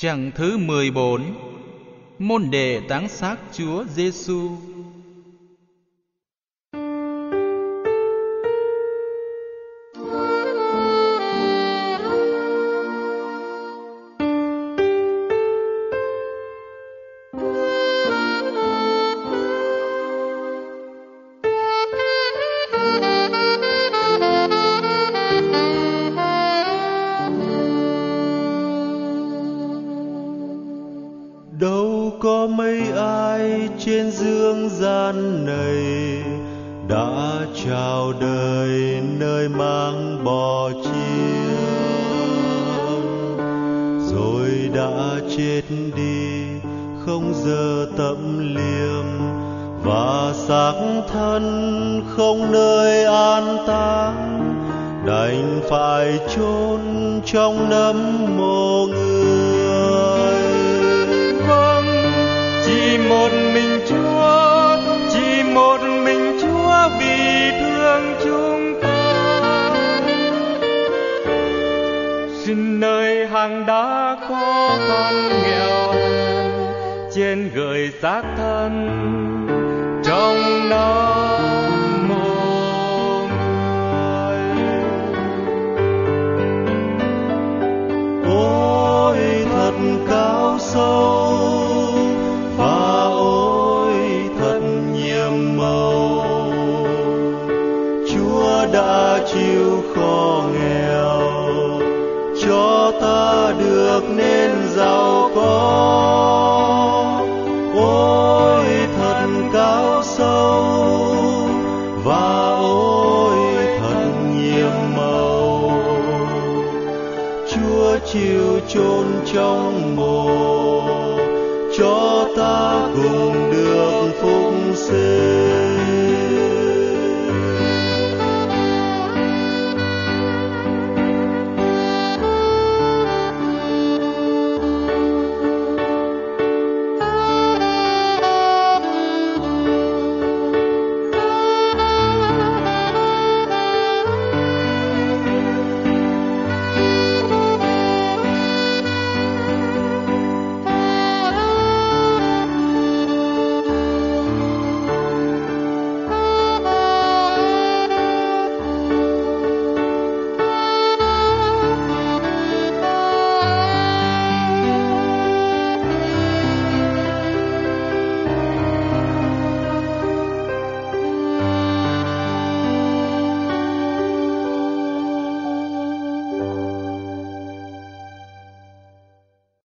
Trang thứ 14. Môn đệ táng xác Chúa Giêsu. Đâu có mấy ai trên dương gian này đã chào đời nơi mang bò chiên, rồi đã chết đi không giờ tẩm liệm, và xác thân không nơi an táng, đành phải chôn trong nấm mồ người. Chỉ một mình Chúa vì thương chúng ta. Xin nơi hang đá khó khăn nghèo hèn, trên gửi xác thân trong nấm mồ người. Ôi thật cao sâu, đã chịu khó nghèo cho ta được nên giàu có. Ôi thật cao sâu và ôi thật nhiệm màu, Chúa chịu chôn trong mồ cho ta cùng được phúc sinh.